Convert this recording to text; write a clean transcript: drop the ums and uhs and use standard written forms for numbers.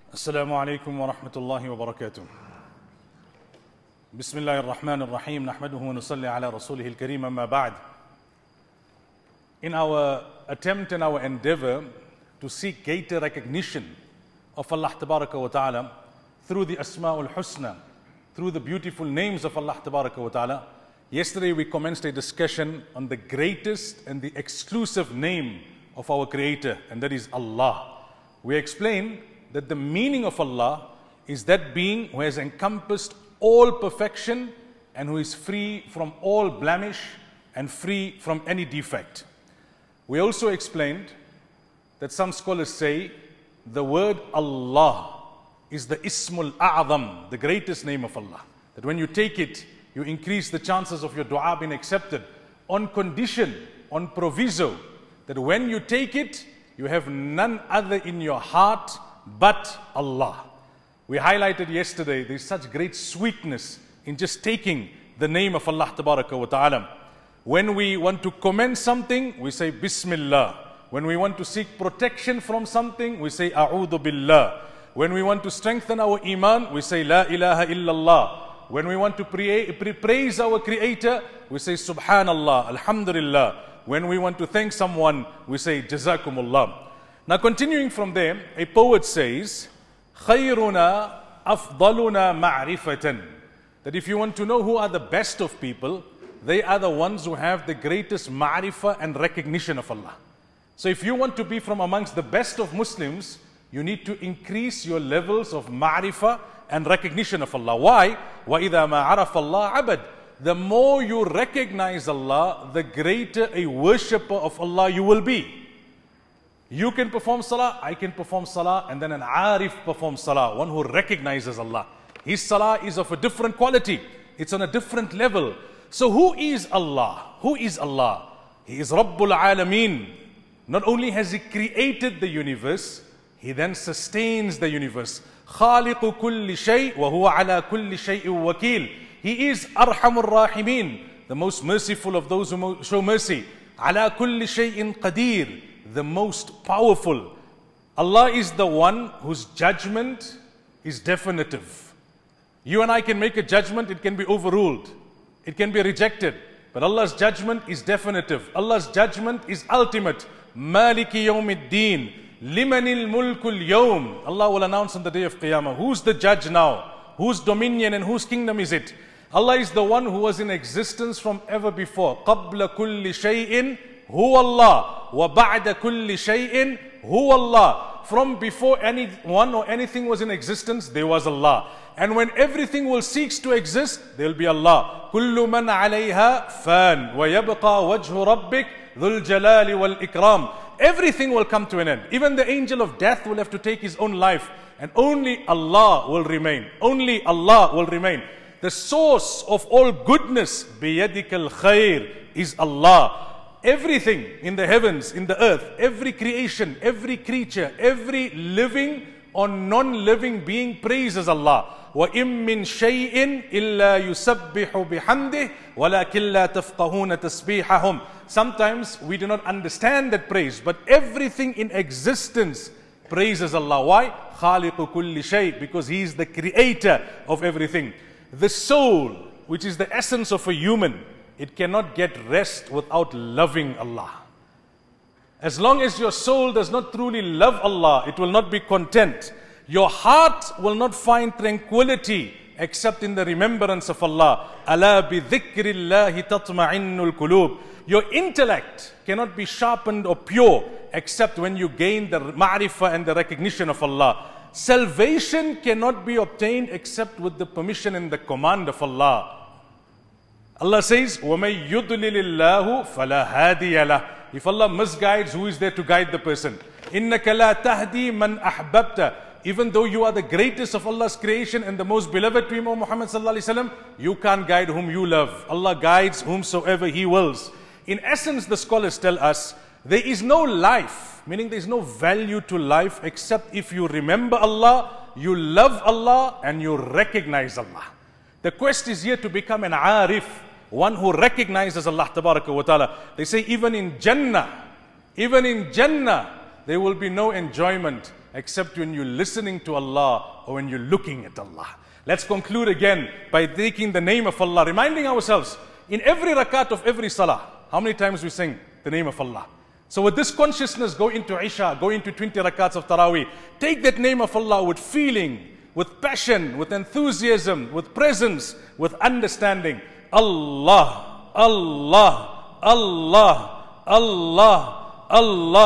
السلام عليكم ورحمة الله وبركاته. بسم الله الرحمن الرحيم. نحمده ونصلي على رسوله الكريم. أما بعد. In our attempt and our endeavor to seek greater recognition of Allah Tabaraka wa Ta'ala through the Asma'ul Husna, through the beautiful names of Allah Tabaraka wa Ta'ala, yesterday we commenced a discussion on the greatest and the exclusive name of our Creator, and that is Allah. We explained that the meaning of Allah is that being who has encompassed all perfection and who is free from all blemish and free from any defect. We also explained that some scholars say the word Allah is the Ismul A'zam, the greatest name of Allah. That when you take it, you increase the chances of your dua being accepted on condition, on proviso, that when you take it, you have none other in your heart but Allah. We highlighted yesterday there's such great sweetness in just taking the name of Allah Tabaraka wa Ta'ala. When we want to commend something, we say Bismillah. When we want to seek protection from something, we say A'udhu Billah. When we want to strengthen our iman, we say La ilaha illallah. When we want to praise our Creator, we say Subhanallah, Alhamdulillah. When we want to thank someone, we say Jazakumullah. Now continuing from there, a poet says, خَيْرُنَا أَفْضَلُنَا مَعْرِفَةً. That if you want to know who are the best of people, they are the ones who have the greatest ma'rifah and recognition of Allah. So if you want to be from amongst the best of Muslims, you need to increase your levels of ma'rifah and recognition of Allah. Why? وَإِذَا مَا عَرَفَ اللَّهَ عَبَدٍ. The more you recognize Allah, the greater a worshipper of Allah you will be. You can perform salah, I can perform salah, and then an arif performs salah, one who recognizes Allah. His salah is of a different quality. It's on a different level. So who is Allah? Who is Allah? He is Rabbul Alameen. Not only has He created the universe, He then sustains the universe. خَالِقُ كُلِّ شَيْءٍ وَهُوَ عَلَى كُلِّ شَيْءٍ وَكِيلٍ. He is Arhamur Rahimin, the most merciful of those who show mercy. عَلَى كُلِّ شَيْءٍ قَدِيرٍ, the most powerful. Allah is the one whose judgment is definitive. You and I can make a judgment, it can be overruled, it can be rejected, but Allah's judgment is definitive. Allah's judgment is ultimate. Maliki yawmiddin, limanil mulkul yawm. Allah will announce on the day of Qiyamah, who's the judge now? Whose dominion and whose kingdom is it? Allah is the one who was in existence from ever before. قَبْلَ كُلِّ شَيْءٍ هُوَ اللَّهُ وَبَعْدَ كُلِّ شَيْءٍ هُوَ اللَّهُ. From before anyone or anything was in existence, there was Allah. And when everything will cease to exist, there will be Allah. كُلُّ مَنْ عَلَيْهَا فَانٍ وَيَبْقَى وَجْهُ رَبِّكَ ذُو الْجَلَالِ وَالْإِكْرَامِ. Everything will come to an end. Even the angel of death will have to take his own life. And only Allah will remain. Only Allah will remain. The source of all goodness, بِيَدِكَ الْخَيْرِ, is Allah. Everything in the heavens, in the earth, every creation, every creature, every living or non-living being praises Allah. وَإِن مِّن شَيْءٍ إِلَّا يُسَبِّحُ بِحَمْدِهِ وَلَكِنْ لَا تَفْقَهُونَ تَسْبِيحَهُمْ. Sometimes we do not understand that praise, but everything in existence praises Allah. Why? خَالِقُ كُلِّ شَيْءٍ, because He is the creator of everything. The soul, which is the essence of a human, it cannot get rest without loving Allah. As long as your soul does not truly love Allah, it will not be content. Your heart will not find tranquility except in the remembrance of Allah. أَلَا بِذِكْرِ اللَّهِ تَطْمَعِنُّ الْقُلُوبِ. Your intellect cannot be sharpened or pure except when you gain the ma'rifah and the recognition of Allah. Salvation cannot be obtained except with the permission and the command of Allah. Allah says, وَمَن يُضْلِلِ اللَّهُ فَلَا هَادِيَ لَهُ. If Allah misguides, who is there to guide the person? إِنَّكَ لَا تَهْدِي مَنْ أَحْبَبْتَ. Even though you are the greatest of Allah's creation and the most beloved to Him, O Muhammad sallallahu alaihi wasallam, you can't guide whom you love. Allah guides whomsoever He wills. In essence, the scholars tell us, there is no life, meaning there is no value to life except if you remember Allah, you love Allah, and you recognize Allah. The quest is here to become an arif, one who recognizes Allah Tabaraka wa Ta'ala. They say even in Jannah, there will be no enjoyment except when you're listening to Allah or when you're looking at Allah. Let's conclude again by taking the name of Allah, reminding ourselves, in every rakat of every salah, how many times we sing the name of Allah? So with this consciousness, go into Isha, go into 20 rakats of Taraweeh. Take that name of Allah with feeling, with passion, with enthusiasm, with presence, with understanding. Allah, Allah, Allah, Allah, Allah.